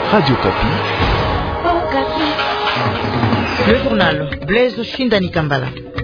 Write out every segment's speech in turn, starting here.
Radio Kapi. Le journal Blaise Shindani Kambala.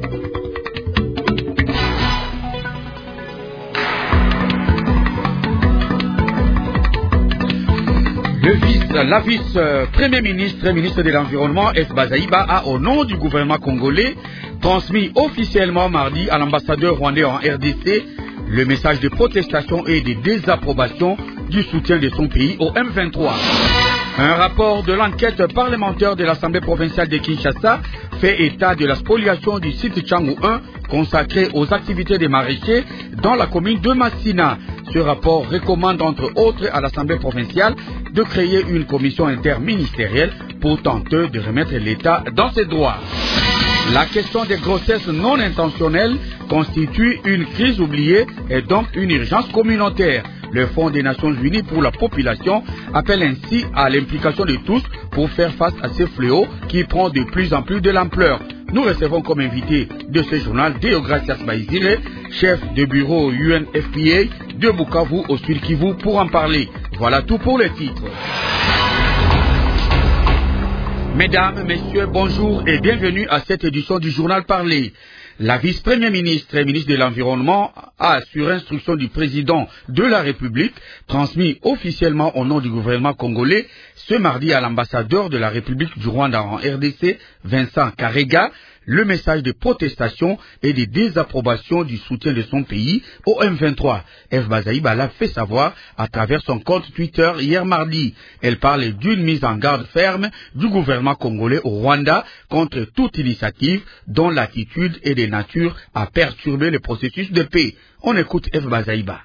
La vice-premier ministre, ministre de l'Environnement, F. Bazaïba, a, au nom du gouvernement congolais, transmis officiellement mardi à l'ambassadeur rwandais en RDC le message de protestation et de désapprobation du soutien de son pays au M23. Un rapport de l'enquête parlementaire de l'Assemblée provinciale de Kinshasa fait état de la spoliation du site Tchangou 1 consacré aux activités des maraîchers dans la commune de Massina. Ce rapport recommande entre autres à l'Assemblée provinciale de créer une commission interministérielle pour tenter de remettre l'État dans ses droits. La question des grossesses non intentionnelles constitue une crise oubliée et donc une urgence communautaire. Le Fonds des Nations Unies pour la population appelle ainsi à l'implication de tous pour faire face à ce fléau qui prend de plus en plus de l'ampleur. Nous recevons comme invité de ce journal Deogracias Baizire, chef de bureau UNFPA de Bukavu au Sud Kivu pour en parler. Voilà tout pour les titres. Mesdames, Messieurs, bonjour et bienvenue à cette édition du journal Parlé. La vice-premier ministre et ministre de l'Environnement a, sur instruction du président de la République, transmis officiellement au nom du gouvernement congolais ce mardi à l'ambassadeur de la République du Rwanda en RDC, Vincent Karega, le message de protestation et de désapprobation du soutien de son pays au M23. F. Bazaïba l'a fait savoir à travers son compte Twitter hier mardi. Elle parle d'une mise en garde ferme du gouvernement congolais au Rwanda contre toute initiative dont l'attitude est de nature à perturber le processus de paix. On écoute F. Bazaïba.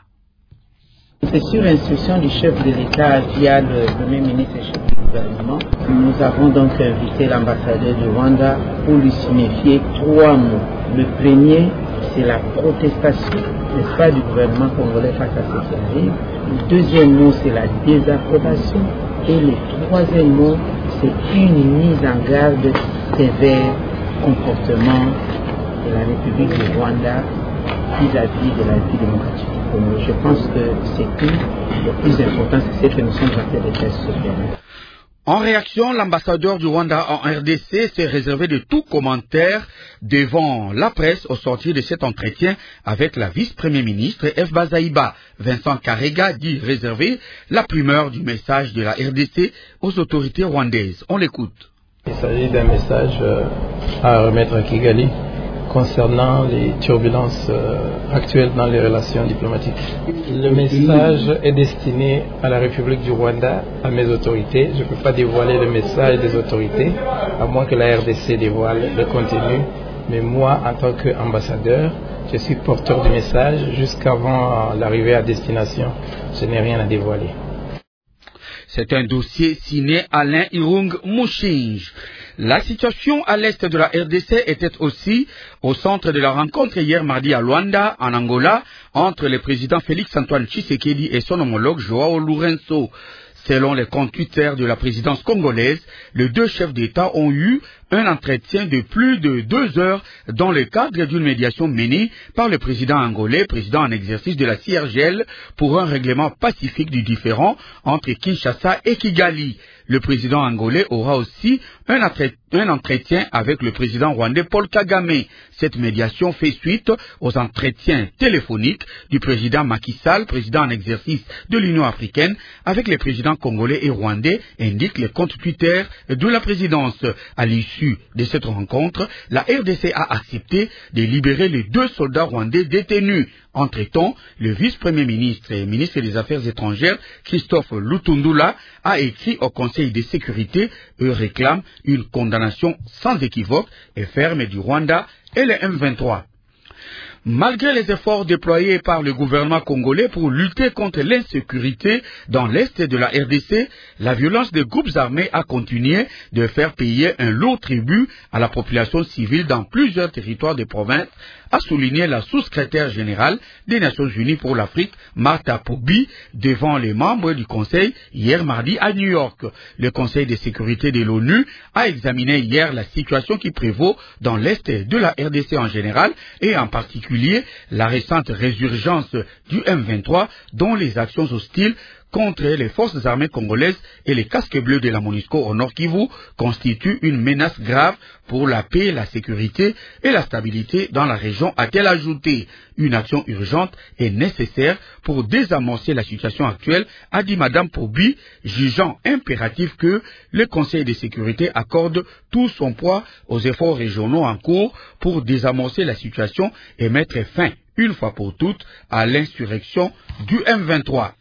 C'est sur instruction du chef de l'État via le Premier ministre et chef du gouvernement. Nous avons donc invité l'ambassadeur du Rwanda pour lui signifier 3 mots. Le premier, c'est la protestation, n'est-ce pas, du gouvernement congolais face à ce qui arrive. Le deuxième mot, c'est la désapprobation. Et le troisième mot, c'est une mise en garde sévère comportement de la République du Rwanda vis-à-vis de la vie démocratique. Je pense que c'est tout. Le plus important, c'est ce que nous sommes en train de faire ce jour. En réaction, l'ambassadeur du Rwanda en RDC s'est réservé de tout commentaire devant la presse au sortir de cet entretien avec la vice-premier ministre F. Bazaïba. Vincent Karega dit réserver la primeur du message de la RDC aux autorités rwandaises. On l'écoute. Il s'agit d'un message à remettre à Kigali concernant les turbulences actuelles dans les relations diplomatiques. Le message est destiné à la République du Rwanda, à mes autorités. Je ne peux pas dévoiler le message des autorités, à moins que la RDC dévoile le contenu. Mais moi, en tant qu'ambassadeur, je suis porteur du message jusqu'avant l'arrivée à destination. Je n'ai rien à dévoiler. C'est un dossier signé Alain Irung Mouchinge. La situation à l'est de la RDC était aussi au centre de la rencontre hier mardi à Luanda, en Angola, entre le président Félix-Antoine Tshisekedi et son homologue Joao Lourenço. Selon les comptes Twitter de la présidence congolaise, les deux chefs d'État ont eu un entretien de plus de 2 heures dans le cadre d'une médiation menée par le président angolais, président en exercice de la CIRGL, pour un règlement pacifique du différend entre Kinshasa et Kigali. Le président angolais aura aussi un entretien avec le président rwandais Paul Kagame. Cette médiation fait suite aux entretiens téléphoniques du président Macky Sall, président en exercice de l'Union africaine, avec les présidents congolais et rwandais, indique le compte Twitter de la présidence. À l'issue de cette rencontre, la RDC a accepté de libérer les 2 soldats rwandais détenus. Entre-temps, le vice-premier ministre et ministre des Affaires étrangères, Christophe Lutundula, a écrit au Conseil de sécurité et réclame une condamnation sans équivoque et ferme du Rwanda et le M23. Malgré les efforts déployés par le gouvernement congolais pour lutter contre l'insécurité dans l'est de la RDC, la violence des groupes armés a continué de faire payer un lourd tribut à la population civile dans plusieurs territoires des provinces, a souligné la sous-secrétaire générale des Nations Unies pour l'Afrique, Martha Pobi, devant les membres du Conseil hier mardi à New York. Le Conseil de sécurité de l'ONU a examiné hier la situation qui prévaut dans l'est de la RDC en général et en particulier la récente résurgence du M23 dont les actions hostiles contre les forces armées congolaises et les casques bleus de la MONUSCO au Nord Kivu constitue une menace grave pour la paix, la sécurité et la stabilité dans la région, a-t-elle ajouté. Une action urgente est nécessaire pour désamorcer la situation actuelle, a dit Madame Pobi, jugeant impératif que le Conseil de sécurité accorde tout son poids aux efforts régionaux en cours pour désamorcer la situation et mettre fin, une fois pour toutes, à l'insurrection du M23.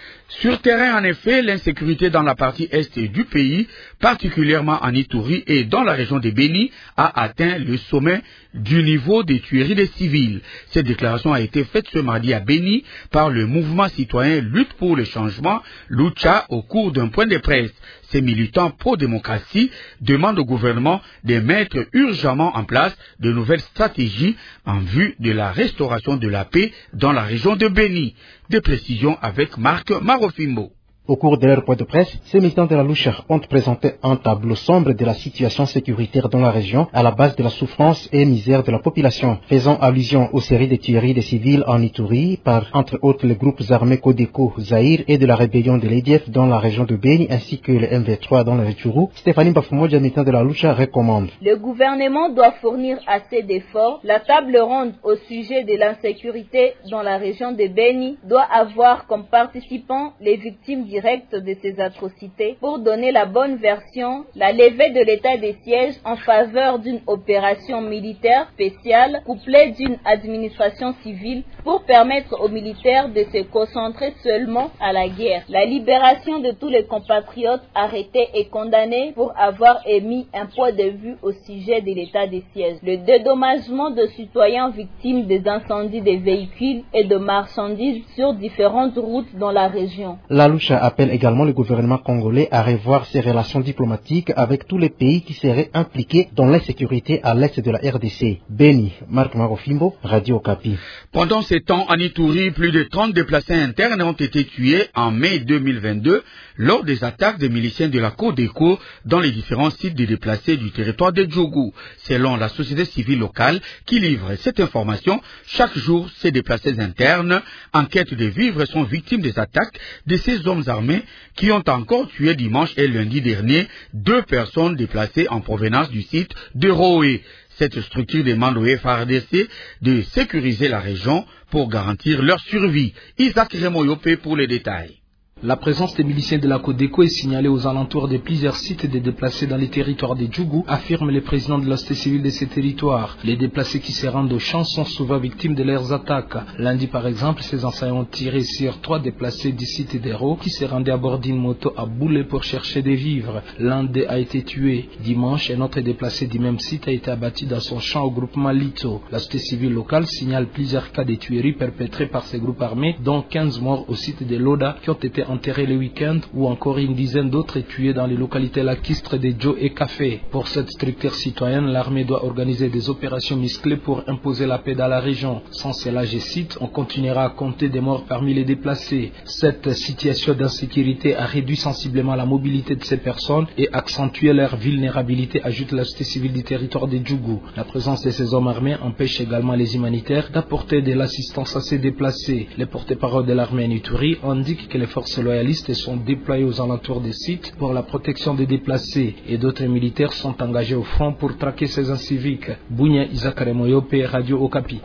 Sur terrain, en effet, l'insécurité dans la partie est du pays, particulièrement en Ituri et dans la région de Béni, a atteint le sommet du niveau des tueries des civils. Cette déclaration a été faite ce mardi à Béni par le mouvement citoyen Lutte pour le changement, Lucha, au cours d'un point de presse. Ces militants pro-démocratie demandent au gouvernement de mettre urgemment en place de nouvelles stratégies en vue de la restauration de la paix dans la région de Béni. Des précisions avec Marc Marofimbo. Au cours de leur point de presse, ces militants de la Lucha ont présenté un tableau sombre de la situation sécuritaire dans la région, à la base de la souffrance et misère de la population, faisant allusion aux séries de tueries des civils en Ituri par, entre autres, les groupes armés Codeco, Zaïre et de la rébellion de l'EDF dans la région de Béni, ainsi que le MV3 dans le Rutshuru. Stéphanie Bafumoja, militant de la Lucha, recommande. Le gouvernement doit fournir assez d'efforts. La table ronde au sujet de l'insécurité dans la région de Béni doit avoir comme participants les victimes directes de ces atrocités pour donner la bonne version, la levée de l'état des sièges en faveur d'une opération militaire spéciale couplée d'une administration civile pour permettre aux militaires de se concentrer seulement à la guerre. La libération de tous les compatriotes arrêtés et condamnés pour avoir émis un point de vue au sujet de l'état des sièges. Le dédommagement de citoyens victimes des incendies des véhicules et de marchandises sur différentes routes dans la région. La Lucha appelle également le gouvernement congolais à revoir ses relations diplomatiques avec tous les pays qui seraient impliqués dans l'insécurité à l'est de la RDC. Béni, Marc Marofimbo, Radio Okapi. Pendant ces temps, en Ituri, plus de 30 déplacés internes ont été tués en mai 2022 lors des attaques des miliciens de la Codeco dans les différents sites de déplacés du territoire de Djougou. Selon la société civile locale qui livre cette information, chaque jour, ces déplacés internes en quête de vivres sont victimes des attaques de ces hommes armés qui ont encore tué dimanche et lundi dernier 2 personnes déplacées en provenance du site de Roé. Cette structure demande au FARDC de sécuriser la région pour garantir leur survie. Isaac Remoyope pour les détails. La présence des miliciens de la Codeco est signalée aux alentours de plusieurs sites des déplacés dans les territoires des Djougou, affirme le président de la société civile de ces territoires. Les déplacés qui se rendent aux champs sont souvent victimes de leurs attaques. Lundi par exemple, ces enseignants ont tiré sur 3 déplacés du site d'Hérault qui se rendaient à bord d'une moto à Boulé pour chercher des vivres. L'un d'eux a été tué. Dimanche, un autre déplacé du même site a été abattu dans son champ au groupement Lito. La société civile locale signale plusieurs cas de tueries perpétrés par ces groupes armés, dont 15 morts au site de Loda qui ont été enterrés le week-end, ou encore une dizaine d'autres tués dans les localités lacustres de Djo et Café. Pour cette structure citoyenne, l'armée doit organiser des opérations musclées pour imposer la paix dans la région. Sans cela, je cite, on continuera à compter des morts parmi les déplacés. Cette situation d'insécurité a réduit sensiblement la mobilité de ces personnes et accentué leur vulnérabilité, ajoute la société civile du territoire de Djougou. La présence de ces hommes armés empêche également les humanitaires d'apporter de l'assistance à ces déplacés. Les porte-parole de l'armée en Ituri indiquent que les forces loyalistes sont déployés aux alentours des sites pour la protection des déplacés et d'autres militaires sont engagés au front pour traquer ces inciviques. Bounia Isakare Moyope, Radio Okapi.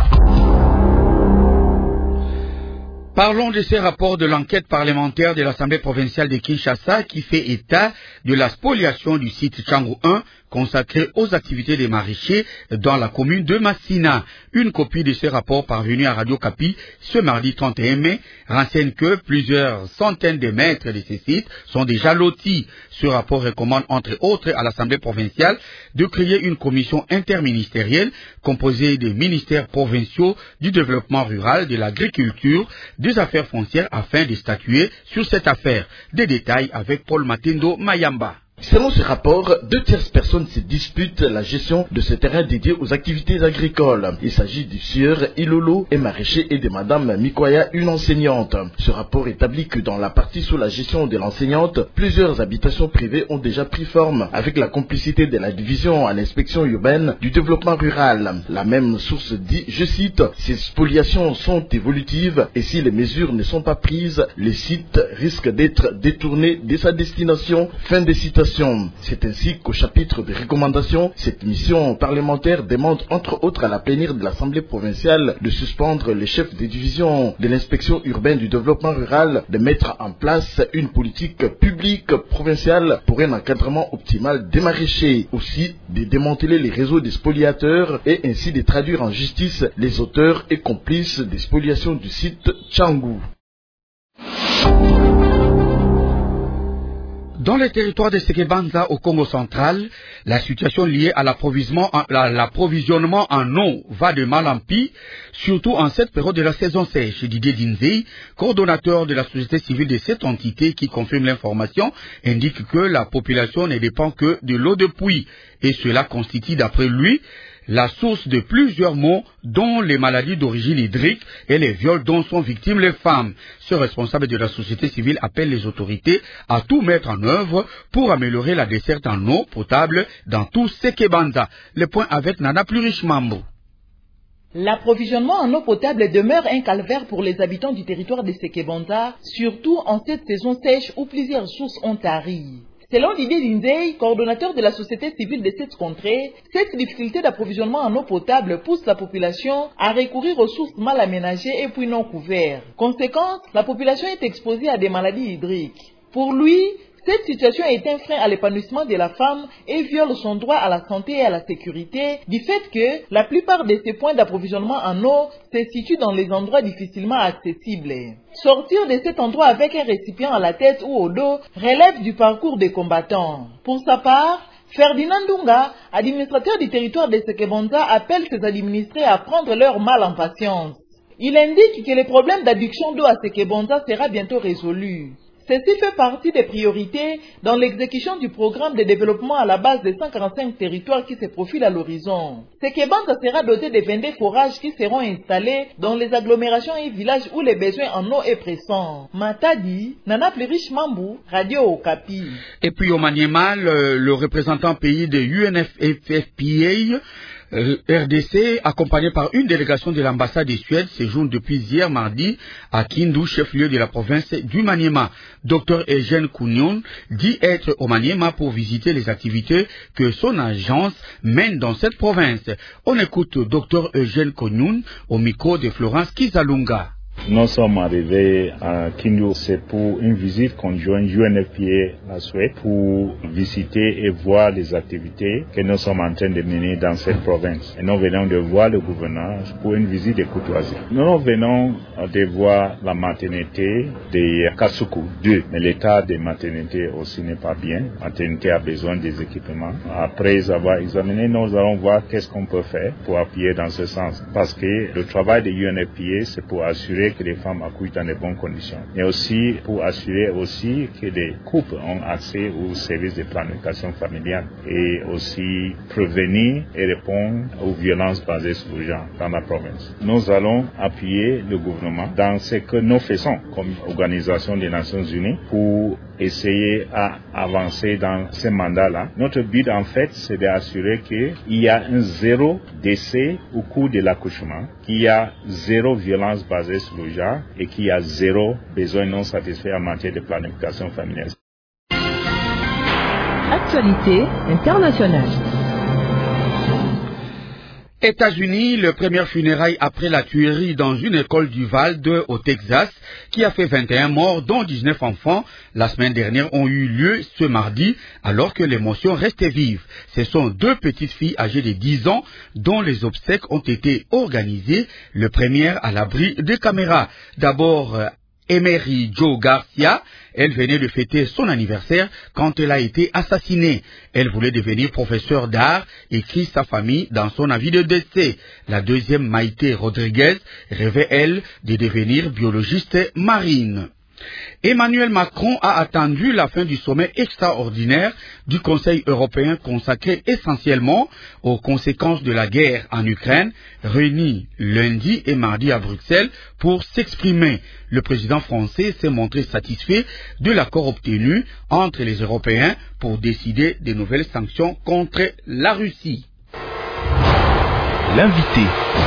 Parlons de ces rapports de l'enquête parlementaire de l'Assemblée provinciale de Kinshasa qui fait état de la spoliation du site Tchango 1 consacré aux activités des maraîchers dans la commune de Massina. Une copie de ce rapport parvenu à Radio Okapi ce mardi 31 mai renseigne que plusieurs centaines de mètres de ces sites sont déjà lotis. Ce rapport recommande entre autres à l'Assemblée provinciale de créer une commission interministérielle composée des ministères provinciaux du développement rural, de l'agriculture, des affaires foncières afin de statuer sur cette affaire. Des détails avec Paul Matendo Mayamba. Selon ce rapport, 2 tierces personnes se disputent la gestion de ce terrain dédié aux activités agricoles. Il s'agit du sieur Ilolo et maraîcher et de madame Mikoya, une enseignante. Ce rapport établit que dans la partie sous la gestion de l'enseignante, plusieurs habitations privées ont déjà pris forme avec la complicité de la division à l'inspection urbaine du développement rural. La même source dit, je cite, ces spoliations sont évolutives et si les mesures ne sont pas prises, le site risque d'être détourné de sa destination. Fin de citation. C'est ainsi qu'au chapitre de recommandations, cette mission parlementaire demande entre autres à la plénière de l'Assemblée provinciale de suspendre les chefs de division de l'inspection urbaine du développement rural, de mettre en place une politique publique provinciale pour un encadrement optimal des maraîchers, aussi de démanteler les réseaux des spoliateurs et ainsi de traduire en justice les auteurs et complices des spoliations du site Tchangou. Dans les territoires de Sekebanza au Congo central, la situation liée à l'approvisionnement en eau va de mal en pis, surtout en cette période de la saison sèche. Didier Dinzei, coordonnateur de la société civile de cette entité qui confirme l'information, indique que la population ne dépend que de l'eau de pluie et cela constitue d'après lui la source de plusieurs maux, dont les maladies d'origine hydrique et les viols dont sont victimes les femmes. Ce responsable de la société civile appelle les autorités à tout mettre en œuvre pour améliorer la desserte en eau potable dans tout Sekebanza. Le point avec Nana Plurish-Mambo. L'approvisionnement en eau potable demeure un calvaire pour les habitants du territoire de Sekebanza, surtout en cette saison sèche où plusieurs sources ont tari. Selon Didier Lindey, coordonnateur de la société civile de cette contrée, cette difficulté d'approvisionnement en eau potable pousse la population à recourir aux sources mal aménagées et puis non couvertes. Conséquence, la population est exposée à des maladies hydriques. Pour lui, cette situation est un frein à l'épanouissement de la femme et viole son droit à la santé et à la sécurité du fait que la plupart de ces points d'approvisionnement en eau se situent dans les endroits difficilement accessibles. Sortir de cet endroit avec un récipient à la tête ou au dos relève du parcours des combattants. Pour sa part, Ferdinand Dunga, administrateur du territoire de Sekebanza, appelle ses administrés à prendre leur mal en patience. Il indique que le problème d'adduction d'eau à Sekebanza sera bientôt résolu. Ceci fait partie des priorités dans l'exécution du programme de développement à la base des 145 territoires qui se profilent à l'horizon. Sekebanza sera doté de 22 forages qui seront installés dans les agglomérations et villages où les besoins en eau est pressant. Matadi, Nana Plurish-Mambo, Radio Okapi. Et puis au Maniema, le représentant pays de UNFPA, RDC, accompagné par une délégation de l'ambassade de Suède, séjourne depuis hier mardi à Kindu, chef-lieu de la province du Maniema. Dr Eugène Kounion dit être au Maniema pour visiter les activités que son agence mène dans cette province. On écoute Dr Eugène Kounion au micro de Florence Kizalunga. Nous sommes arrivés à Kindu, c'est pour une visite conjointe UNFPA la Suède pour visiter et voir les activités que nous sommes en train de mener dans cette province. Et nous venons de voir le gouverneur pour une visite de courtoisie. Nous venons de voir la maternité de Kasuku 2, mais l'état de maternité aussi n'est pas bien. La maternité a besoin des équipements. Après avoir examiné, nous allons voir qu'est-ce qu'on peut faire pour appuyer dans ce sens. Parce que le travail de UNFPA, c'est pour assurer que les femmes accouchent dans de bonnes conditions, mais aussi pour assurer aussi que les couples ont accès aux services de planification familiale et aussi prévenir et répondre aux violences basées sur le genre dans la province. Nous allons appuyer le gouvernement dans ce que nous faisons comme organisation des Nations Unies pour essayer à avancer dans ce mandat-là. Notre but, en fait, c'est d'assurer qu'il y a un zéro décès au cours de l'accouchement, qu'il y a zéro violence basée sur le genre et qu'il y a zéro besoin non satisfait en matière de planification familiale. Actualité internationale. États-Unis, le premier funérailles après la tuerie dans une école du Val-de au Texas, qui a fait 21 morts, dont 19 enfants, la semaine dernière ont eu lieu ce mardi, alors que l'émotion restait vive. Ce sont 2 petites filles âgées de 10 ans, dont les obsèques ont été organisées, le premier à l'abri des caméras. D'abord, Emery Jo Garcia, elle venait de fêter son anniversaire quand elle a été assassinée. Elle voulait devenir professeure d'art, écrit sa famille dans son avis de décès. La deuxième, Maïté Rodriguez, rêvait, elle, de devenir biologiste marine. Emmanuel Macron a attendu la fin du sommet extraordinaire du Conseil européen consacré essentiellement aux conséquences de la guerre en Ukraine, réuni lundi et mardi à Bruxelles pour s'exprimer. Le président français s'est montré satisfait de l'accord obtenu entre les Européens pour décider des nouvelles sanctions contre la Russie. L'invité.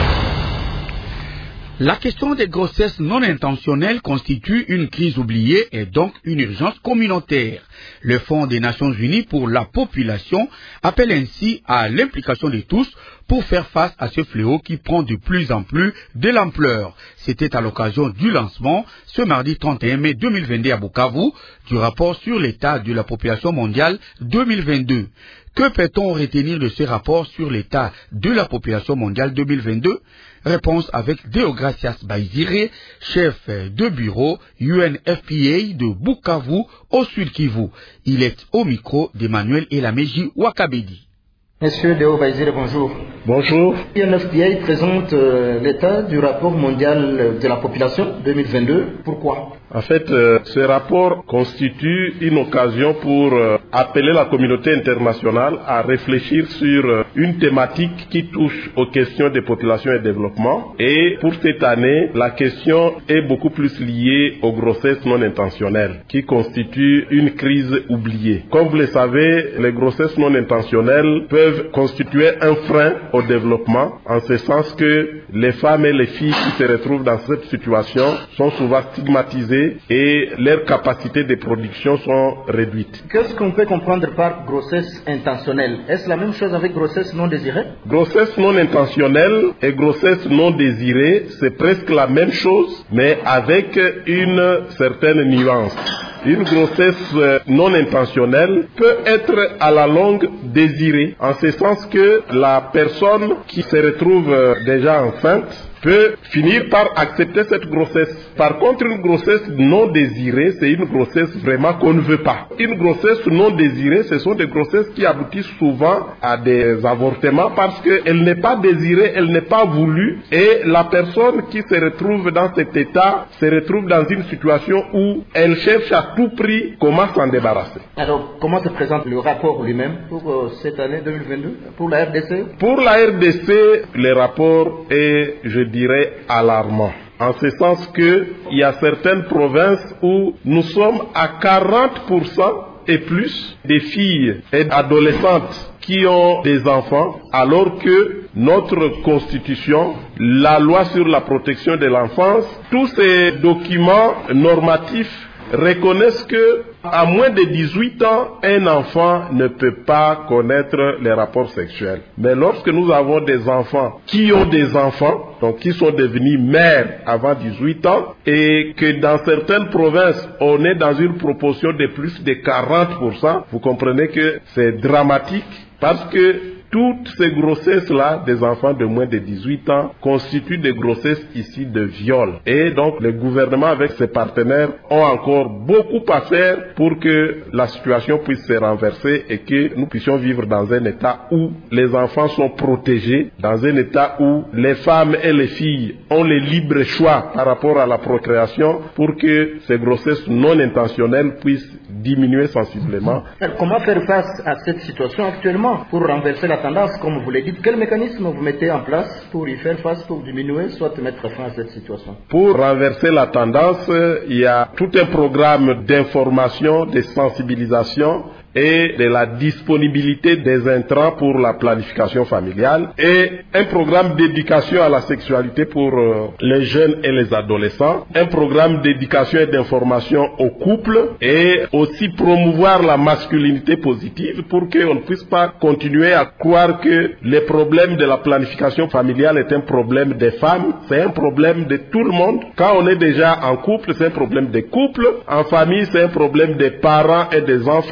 La question des grossesses non intentionnelles constitue une crise oubliée et donc une urgence communautaire. Le Fonds des Nations Unies pour la population appelle ainsi à l'implication de tous pour faire face à ce fléau qui prend de plus en plus de l'ampleur. C'était à l'occasion du lancement, ce mardi 31 mai 2022 à Bukavu, du rapport sur l'état de la population mondiale 2022. Que peut-on retenir de ce rapport sur l'état de la population mondiale 2022? Réponse avec Deogracias Baizire, chef de bureau UNFPA de Bukavu au Sud Kivu. Il est au micro d'Emmanuel Elameji Wakabedi. Monsieur Deo Baizire, bonjour. Bonjour. UNFPA présente l'état du rapport mondial de la population 2022. Pourquoi? En fait, ce rapport constitue une occasion pour appeler la communauté internationale à réfléchir sur une thématique qui touche aux questions des populations et développement. Et pour cette année, la question est beaucoup plus liée aux grossesses non intentionnelles, qui constituent une crise oubliée. Comme vous le savez, les grossesses non intentionnelles peuvent constituer un frein au développement, en ce sens que les femmes et les filles qui se retrouvent dans cette situation sont souvent stigmatisées et leurs capacités de production sont réduites. Qu'est-ce qu'on peut comprendre par grossesse intentionnelle? Est-ce la même chose avec grossesse non désirée? Grossesse non intentionnelle et grossesse non désirée, c'est presque la même chose, mais avec une certaine nuance. Une grossesse non intentionnelle peut être à la longue désirée, en ce sens que la personne qui se retrouve déjà enceinte peut finir par accepter cette grossesse. Par contre, une grossesse non désirée, c'est une grossesse vraiment qu'on ne veut pas. Une grossesse non désirée, ce sont des grossesses qui aboutissent souvent à des avortements parce qu'elle n'est pas désirée, elle n'est pas voulue, et la personne qui se retrouve dans cet état se retrouve dans une situation où elle cherche à tout prix comment s'en débarrasser. Alors, comment se présente le rapport lui-même pour cette année 2022, pour la RDC? Pour la RDC, le rapport est, je dirais, alarmant. En ce sens que il y a certaines provinces où nous sommes à 40% et plus des filles et adolescentes qui ont des enfants, alors que notre constitution, la loi sur la protection de l'enfance, tous ces documents normatifs reconnaissent que à moins de 18 ans, un enfant ne peut pas connaître les rapports sexuels. Mais lorsque nous avons des enfants qui ont des enfants, donc qui sont devenus mères avant 18 ans, et que dans certaines provinces, on est dans une proportion de plus de 40%, vous comprenez que c'est dramatique, parce que toutes ces grossesses-là, des enfants de moins de 18 ans, constituent des grossesses issues de viol. Et donc, le gouvernement avec ses partenaires ont encore beaucoup à faire pour que la situation puisse se renverser et que nous puissions vivre dans un état où les enfants sont protégés, dans un état où les femmes et les filles ont le libre choix par rapport à la procréation pour que ces grossesses non intentionnelles puissent diminuer sensiblement. Alors, comment faire face à cette situation actuellement pour renverser la tendance, comme vous le dites? Quel mécanisme vous mettez en place pour y faire face, pour diminuer, soit mettre fin à cette situation? Pour renverser la tendance, il y a tout un programme d'information, de sensibilisation et de la disponibilité des intrants pour la planification familiale et un programme d'éducation à la sexualité pour les jeunes et les adolescents, un programme d'éducation et d'information aux couples et aussi promouvoir la masculinité positive pour qu'on ne puisse pas continuer à croire que le problème de la planification familiale est un problème des femmes, c'est un problème de tout le monde. Quand on est déjà en couple, c'est un problème des couples, en famille, c'est un problème des parents et des enfants, et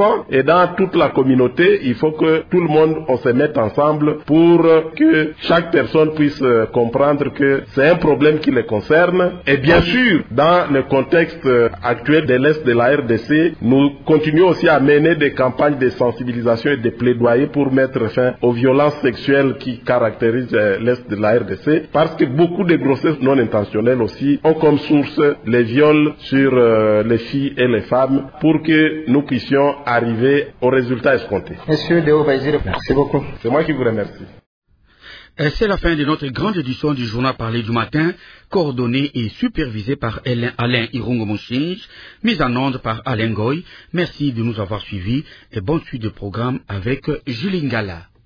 dans toute la communauté, il faut que tout le monde on se mette ensemble pour que chaque personne puisse comprendre que c'est un problème qui les concerne. Et bien sûr, dans le contexte actuel de l'Est de la RDC, nous continuons aussi à mener des campagnes de sensibilisation et de plaidoyer pour mettre fin aux violences sexuelles qui caractérisent l'Est de la RDC, parce que beaucoup de grossesses non intentionnelles aussi ont comme source les viols sur les filles et les femmes, pour que nous puissions arriver au résultat escompté. Monsieur Deo Baïzire, merci beaucoup. C'est moi qui vous remercie. Et c'est la fin de notre grande édition du journal parlé du matin, coordonné et supervisé par Alain Irungo Mouchinge, mise en onde par Alain Goy. Merci de nous avoir suivis et bonne suite de programme avec Julie Ngala.